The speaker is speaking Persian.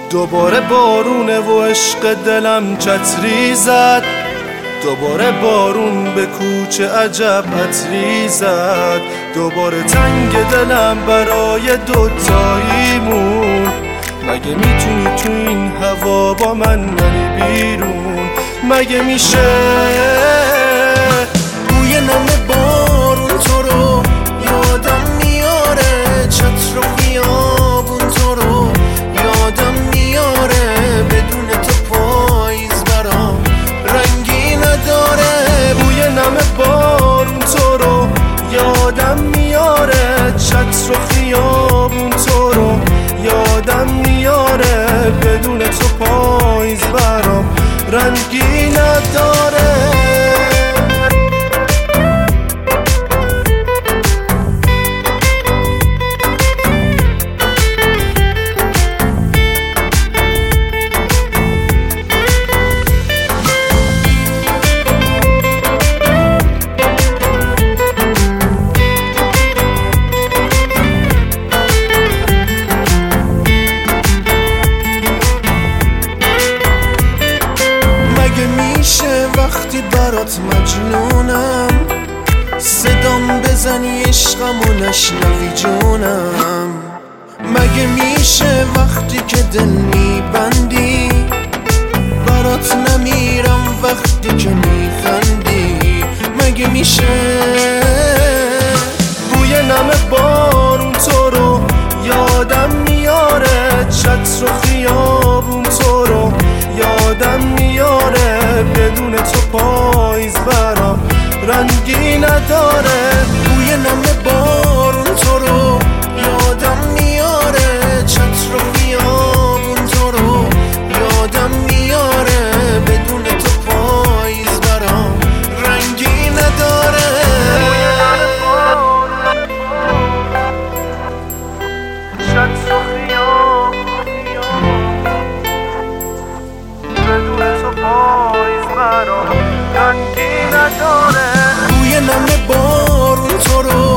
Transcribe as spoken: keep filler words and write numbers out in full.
دوباره بارونه و عشق دلم چتری زد، دوباره بارون به کوچه عجب عطری زد، دوباره تنگ دلم برای دوتاییمون. مگه میتونی تو این هوا با من نری بیرون؟ مگه میشه بوی نم بارون تو رو یادم میاره، چتر و خیابون تو رو یادم میاره، بدون تو پاییز برام رنگی نداره. بوی نم بارون تو رو یادم میاره، چتر و خیابون تو رو یادم میاره، بدون تو پاییز برام رنگی نداره. میشه وقتی برات مجنونم صدام بزنی عشقم و نشنوی جونم؟ مگه میشه وقتی که دل میبندی برات نمیرم وقتی که میخندی؟ مگه میشه بوی نم بارون تو رو یادم میاره، چتر و خیابون تو رو یادم میاره، بدون تو پاییز برام رنگی نداره. بوی نم بارون تو رو یادم میاره، چتر و خیابون تو رو یادم میاره، بدون تو پاییز برام رنگی نداره. چتر و خیابون بدون تو پاییز برام رنگی نداره. بوی نم بارون تو رو